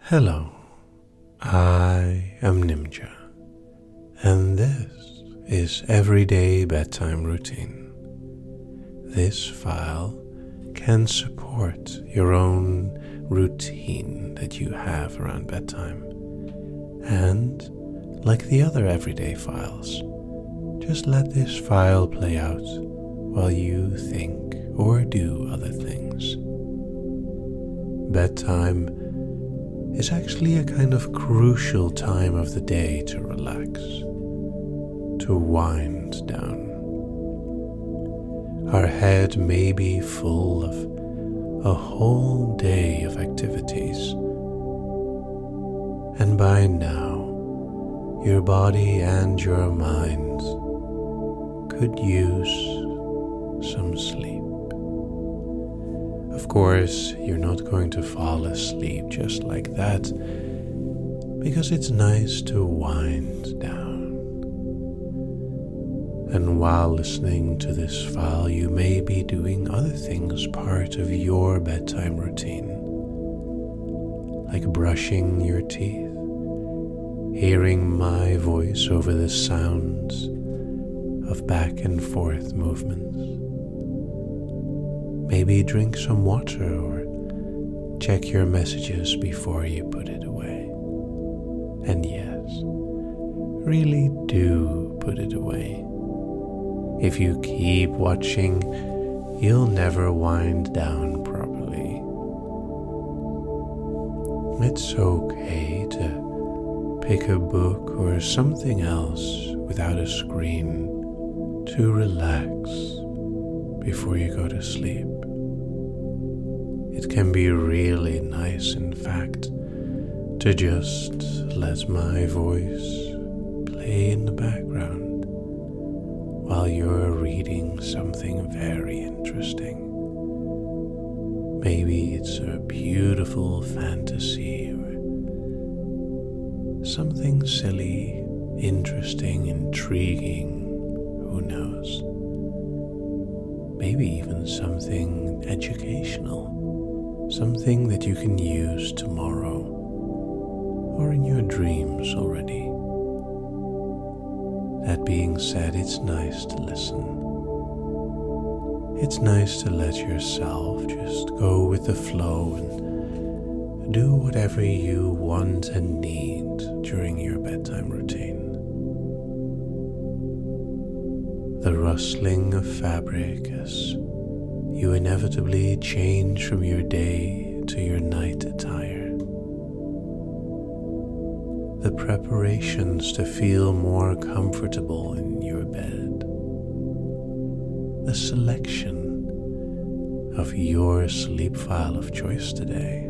Hello, I am Nimja, and this is Everyday Bedtime Routine. This file can support your own routine that you have around bedtime, and like the other everyday files, just let this file play out while you think or do other things. Bedtime is actually a kind of crucial time of the day to relax, to wind down. Our head may be full of a whole day of activities, and by now your body and your mind could use some sleep. Of course, you're not going to fall asleep just like that, because it's nice to wind down. And while listening to this file, you may be doing other things part of your bedtime routine, like brushing your teeth, hearing my voice over the sounds of back and forth movements. Maybe drink some water or check your messages before you put it away. And yes, really do put it away. If you keep watching, you'll never wind down properly. It's okay to pick a book or something else without a screen to relax before you go to sleep. It can be really nice, in fact, to just let my voice play in the background while you're reading something very interesting. Maybe it's a beautiful fantasy or something silly, interesting, intriguing, who knows? Maybe even something educational. Something that you can use tomorrow or in your dreams already. That being said, it's nice to listen. It's nice to let yourself just go with the flow and do whatever you want and need during your bedtime routine. The rustling of fabric as you inevitably change from your day to your night attire. The preparations to feel more comfortable in your bed. The selection of your sleep file of choice today.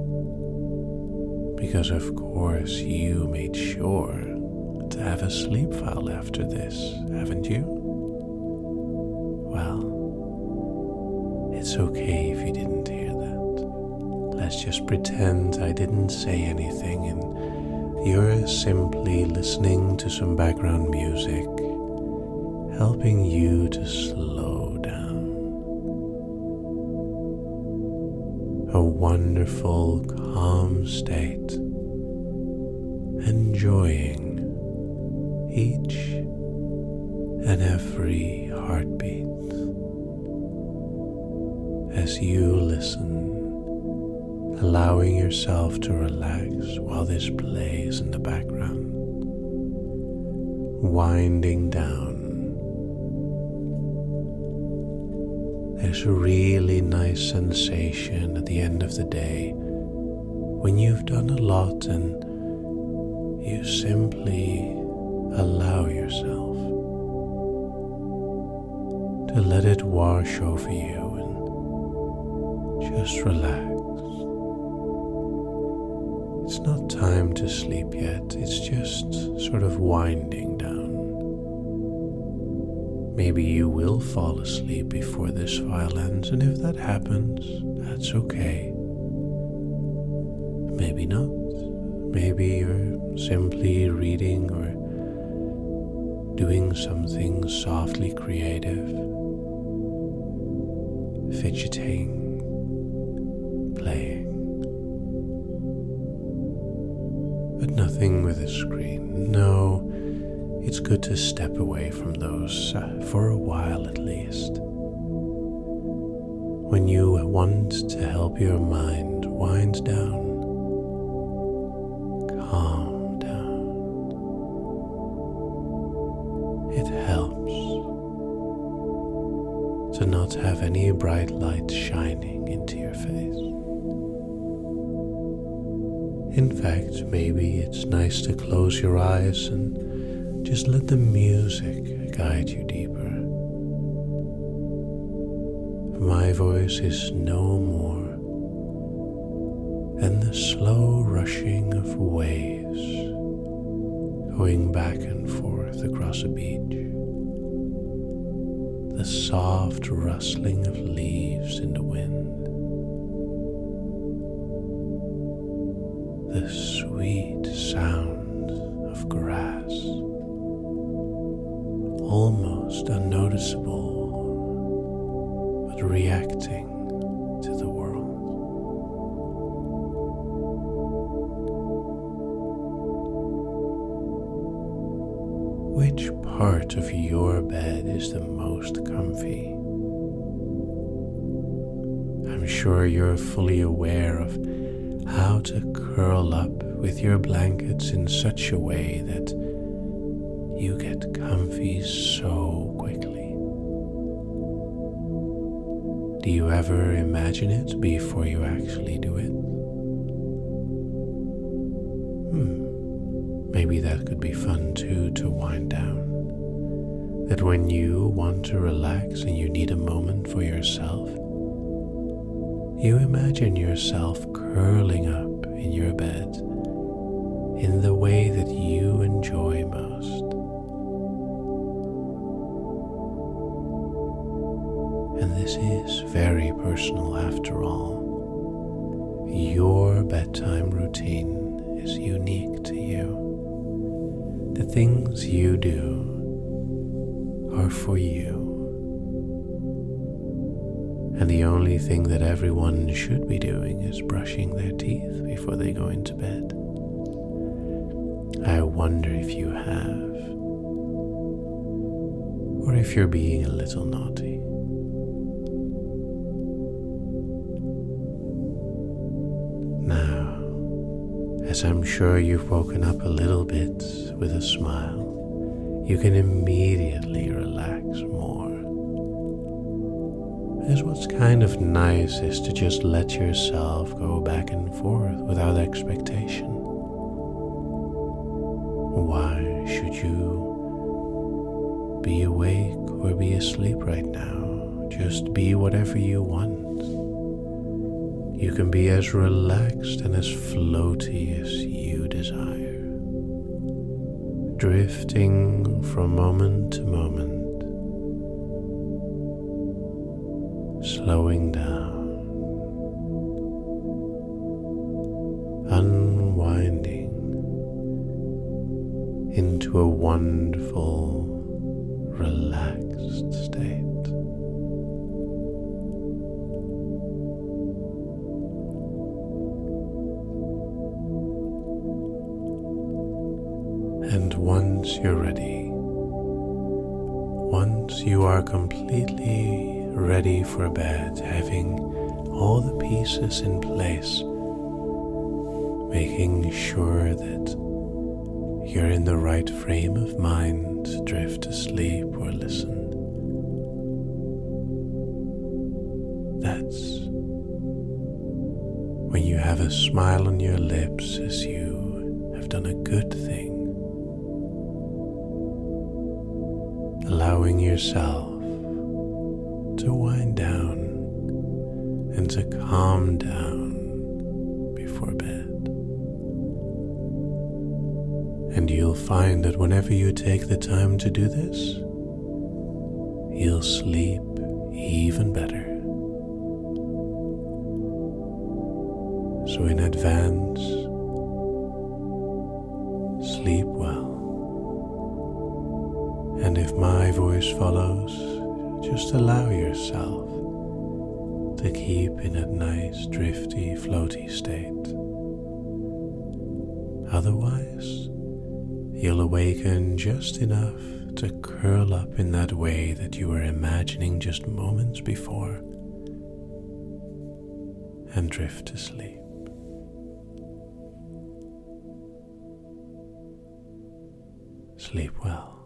Because of course you made sure to have a sleep file after this, haven't you? Well, it's okay if you didn't hear that. Let's just pretend I didn't say anything and you're simply listening to some background music, helping you to slow down. A wonderful, calm state, enjoying each and every heartbeat. As you listen, allowing yourself to relax while this plays in the background, winding down. There's a really nice sensation at the end of the day when you've done a lot and you simply allow yourself to let it wash over you. Just relax. It's not time to sleep yet, it's just sort of winding down. Maybe you will fall asleep before this file ends, and if that happens, that's okay. Maybe not. Maybe you're simply reading or doing something softly creative, fidgeting, playing. but nothing with a screen. No, it's good to step away from those for a while at least. When you want to help your mind wind down, calm down, it helps to not have any bright light shining into your face. In fact, maybe it's nice to close your eyes and just let the music guide you deeper. My voice is no more than the slow rushing of waves going back and forth across a beach, the soft rustling of leaves in the wind, the sweet sound of grass, almost unnoticeable, but reacting to the world. Which part of your bed is the most comfy? I'm sure you're fully aware of how to curl up with your blankets in such a way that you get comfy so quickly. Do you ever imagine it before you actually do it? Maybe that could be fun too, to wind down. That when you want to relax and you need a moment for yourself, you imagine yourself curling up in your bed in the way that you enjoy most. And this is very personal after all. Your bedtime routine is unique to you. The things you do are for you. And the only thing that everyone should be doing is brushing their teeth before they go into bed. I wonder if you have, or if you're being a little naughty. Now, as I'm sure you've woken up a little bit with a smile, you can immediately relax more. Because what's kind of nice is to just let yourself go back and forth without expectation. Why should you be awake or be asleep right now? Just be whatever you want. You can be as relaxed and as floaty as you desire, drifting from moment to moment, slowing down, unwinding into a wonderful, relaxed state. And once you're ready, once you are completely ready for bed, having all the pieces in place, making sure that you're in the right frame of mind to drift asleep or listen, that's when you have a smile on your lips as you have done a good thing. Allowing yourself to wind down and to calm down before bed. And you'll find that whenever you take the time to do this, you'll sleep even better. So in advance, sleep well. And if my voice follows, just allow yourself to keep in a nice, drifty, floaty state. Otherwise, you'll awaken just enough to curl up in that way that you were imagining just moments before and drift to sleep. Sleep well.